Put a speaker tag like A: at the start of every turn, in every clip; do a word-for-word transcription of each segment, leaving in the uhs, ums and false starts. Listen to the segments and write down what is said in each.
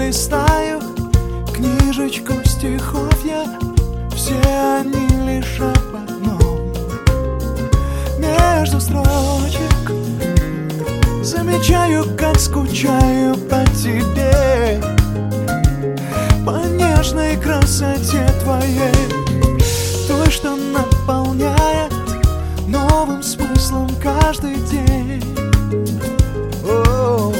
A: листаю книжечку стихов я, все они лишь об одном. Между строчек замечаю, как скучаю по тебе, по нежной красоте твоей, той, что наполняет новым смыслом каждый день. О-о-о.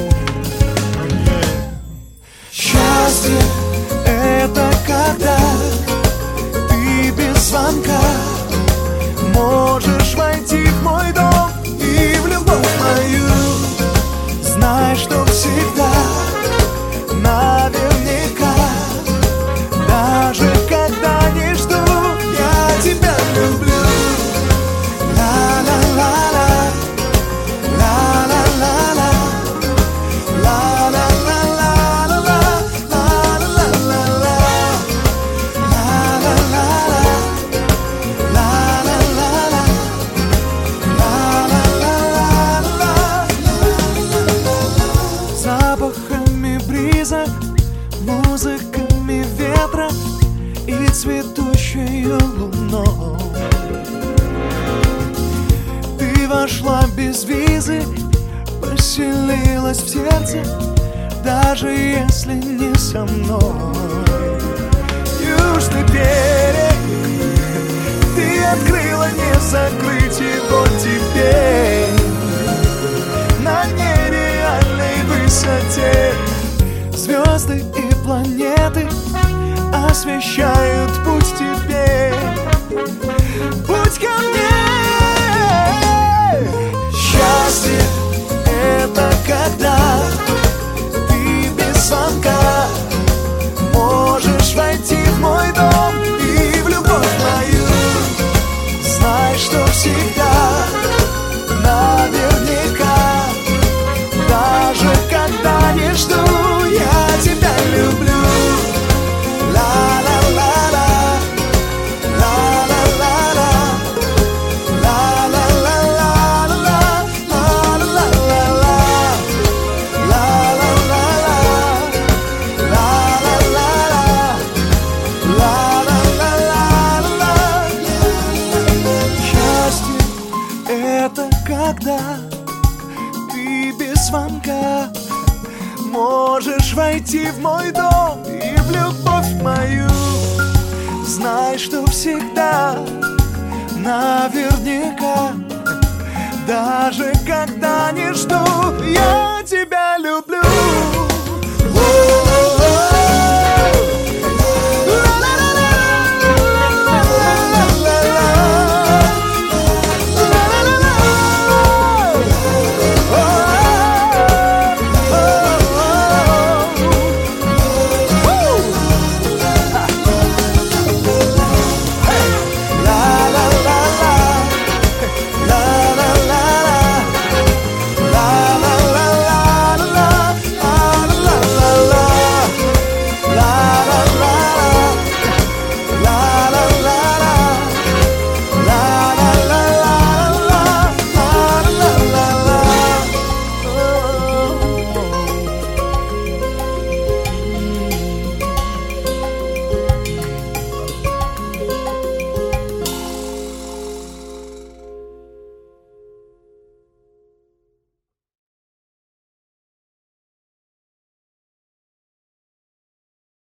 A: Счастье — это когда ты без звонка можешь войти в мой дом и в любовь мою. Знай, что всегда, наверняка, даже когда не жду, я тебя люблю. Ла-ла-ла-ла, ла-ла-ла-ла, ла-ла-ла-ла-ла, ла-ла-ла-ла-ла, ла-ла-ла-ла, ла-ла-ла-ла-ла. Запахами бриза, музыками ветра и цветущей луной ты вошла без визы, поселилась в сердце, даже если не со мной. Южный берег ты открыла, не закрыть его теперь. На нереальной высоте звезды и планеты освещают путь тебе, путь ко мне. Счастье — это когда ты без звонка можешь войти в мой дом и в любовь мою. Знай, что всегда, наверняка, даже когда не жду, я тебя люблю. Когда ты без звонка можешь войти в мой дом и в любовь мою. Знай, что всегда, наверняка, даже когда не жду,